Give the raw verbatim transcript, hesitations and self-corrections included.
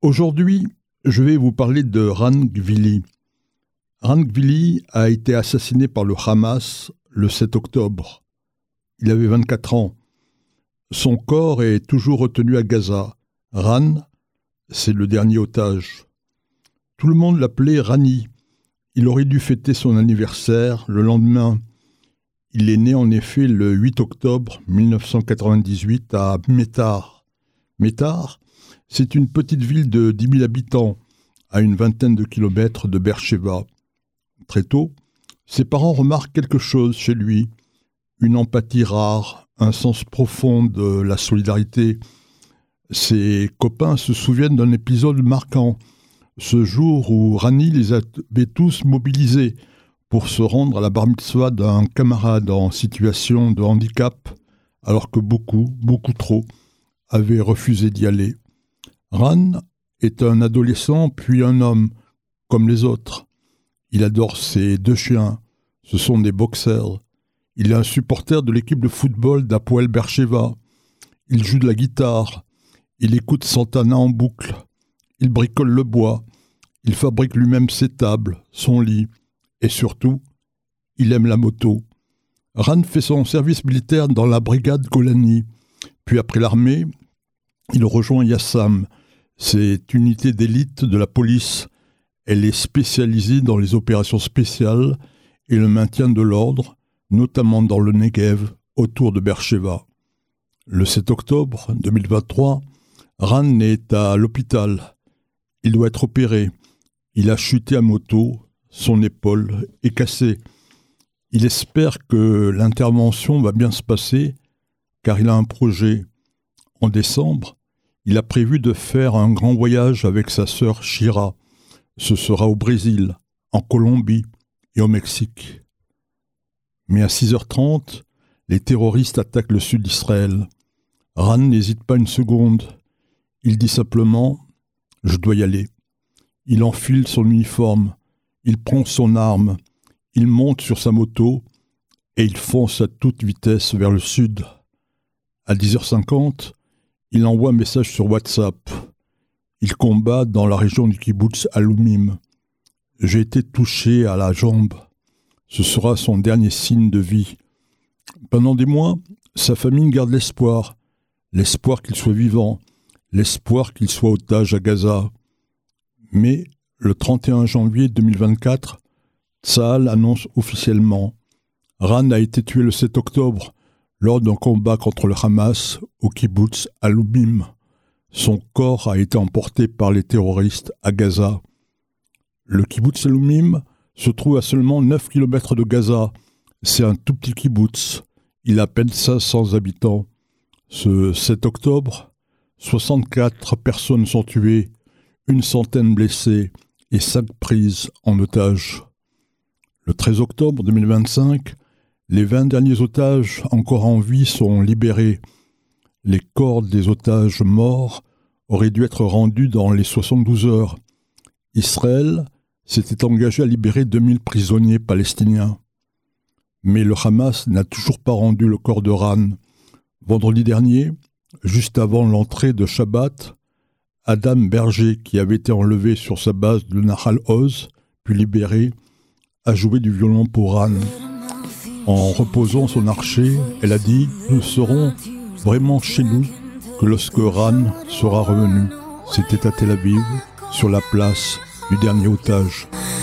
Aujourd'hui, je vais vous parler de Ran Gvili. Ran Gvili a été assassiné par le Hamas le sept octobre. Il avait vingt-quatre ans. Son corps est toujours retenu à Gaza. Ran, c'est le dernier otage. Tout le monde l'appelait Rani. Il aurait dû fêter son anniversaire le lendemain. Il est né en effet le huit octobre mille neuf cent quatre-vingt-dix-huit à Métar. Métar, c'est une petite ville de dix mille habitants, à une vingtaine de kilomètres de Beersheva. Très tôt, ses parents remarquent quelque chose chez lui, une empathie rare, un sens profond de la solidarité. Ses copains se souviennent d'un épisode marquant, ce jour où Rani les avait tous mobilisés pour se rendre à la bar mitzvah d'un camarade en situation de handicap, alors que beaucoup, beaucoup trop, avaient refusé d'y aller. Ran est un adolescent puis un homme, comme les autres. Il adore ses deux chiens, ce sont des boxers. Il est un supporter de l'équipe de football d'Hapoel Beersheva. Il joue de la guitare, il écoute Santana en boucle, il bricole le bois, il fabrique lui-même ses tables, son lit, et surtout, il aime la moto. Ran fait son service militaire dans la brigade Golani, puis après l'armée, il rejoint Yassam, cette unité d'élite de la police. Elle est spécialisée dans les opérations spéciales et le maintien de l'ordre, notamment dans le Negev, autour de Beersheva. Le sept octobre deux mille vingt-trois, Ran est à l'hôpital. Il doit être opéré. Il a chuté à moto, son épaule est cassée. Il espère que l'intervention va bien se passer, car il a un projet. En décembre, il a prévu de faire un grand voyage avec sa sœur Shira. Ce sera au Brésil, en Colombie et au Mexique. Mais à six heures trente, les terroristes attaquent le sud d'Israël. Ran n'hésite pas une seconde. Il dit simplement « Je dois y aller ». Il enfile son uniforme, il prend son arme, il monte sur sa moto et il fonce à toute vitesse vers le sud. À dix heures cinquante, il envoie un message sur WhatsApp. Il combat dans la région du kibboutz Alumim. J'ai été touché à la jambe. Ce sera son dernier signe de vie. Pendant des mois, sa famille garde l'espoir. L'espoir qu'il soit vivant. L'espoir qu'il soit otage à Gaza. Mais le trente et un janvier deux mille vingt-quatre, Tsahal annonce officiellement Ran a été tué le sept octobre lors d'un combat contre le Hamas au kibboutz Alumim. Son corps a été emporté par les terroristes à Gaza. Le kibboutz Alumim se trouve à seulement neuf kilomètres de Gaza. C'est un tout petit kibboutz. Il a à peine cinq cents habitants. Ce sept octobre, soixante-quatre personnes sont tuées, une centaine blessées et cinq prises en otage. Le treize octobre deux mille vingt-cinq, les vingt derniers otages encore en vie sont libérés. Les corps des otages morts auraient dû être rendus dans les soixante-douze heures. Israël s'était engagé à libérer deux mille prisonniers palestiniens. Mais le Hamas n'a toujours pas rendu le corps de Ran. Vendredi dernier, juste avant l'entrée de Shabbat, Adam Berger, qui avait été enlevé sur sa base de Nahal Oz, puis libéré, a joué du violon pour Ran. En reposant son archer, elle a dit « Nous serons vraiment chez nous que lorsque Ran sera revenu ». C'était à Tel Aviv, sur la place du dernier otage.